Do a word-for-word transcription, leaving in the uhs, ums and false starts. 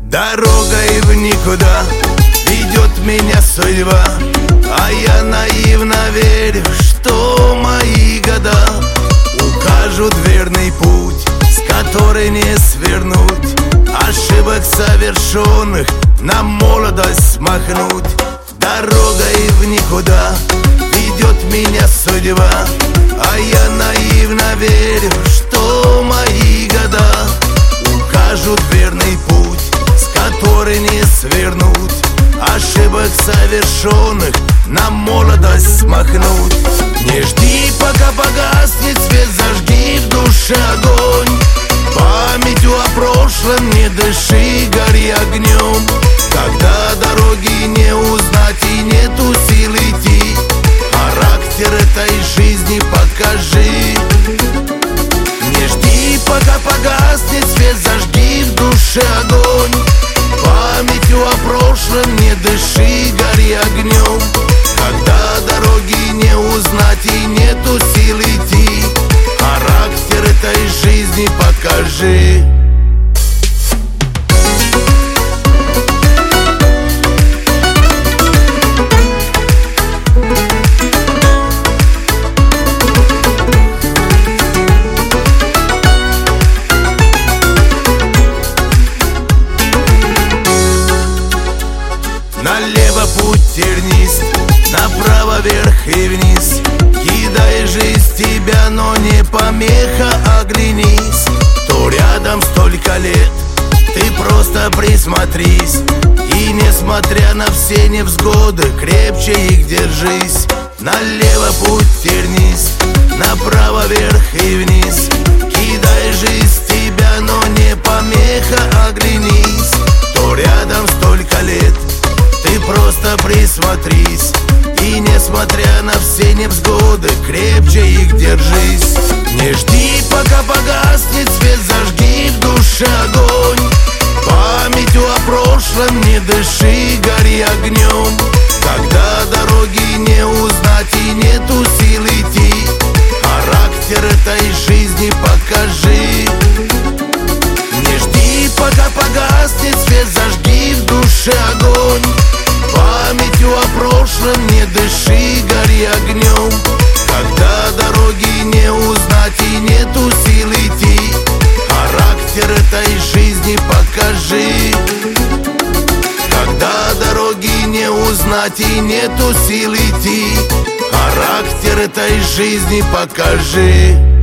Дорогой в никуда ведет меня судьба, а я наивно верю, что мои года укажут верный путь, с которой не свернуть, ошибок совершенных на молодость смахнуть. Дорогой в никуда ведет меня судьба, а я наивно верю, что мои года укажут верный путь, с которой не свернуть, ошибок совершенных на молодость смахнуть. Не жди, пока погаснет свет, зажги в душе огонь. Памятью о прошлом не дыши, гори огнем. Когда дороги не узнать и нету сил идти, характер этой жизни покажи. Не жди, пока погаснет свет, зажги в душе огонь. Памятью о прошлом не дыши, гори огнем. Когда дороги не узнать и нету сил идти, характер этой жизни покажи. Налево путь тернист, направо вверх и вниз. Кидай жизнь тебя, но не помеха, оглянись. Кто рядом столько лет, ты просто присмотрись. И несмотря на все невзгоды, крепче их держись. Налево путь тернист, направо вверх и вниз. Кидай жизнь тебя, но не помеха, оглянись. Кто рядом столько лет, ты просто присмотрись. И несмотря на все невзгоды, крепче их держись. Не жди, пока погаснет свет, зажги в душе огонь. Памятью о прошлом не дыши, гори огнем. Когда дороги не узнать и нету сил идти, характер этой жизни покажи. Не жди, пока погаснет свет, зажги в душе огонь. Памятью о прошлом не дыши, гори огнем. Когда дороги не узнать и нету сил идти, характер этой жизни покажи. Когда дороги не узнать и нету сил идти, характер этой жизни покажи.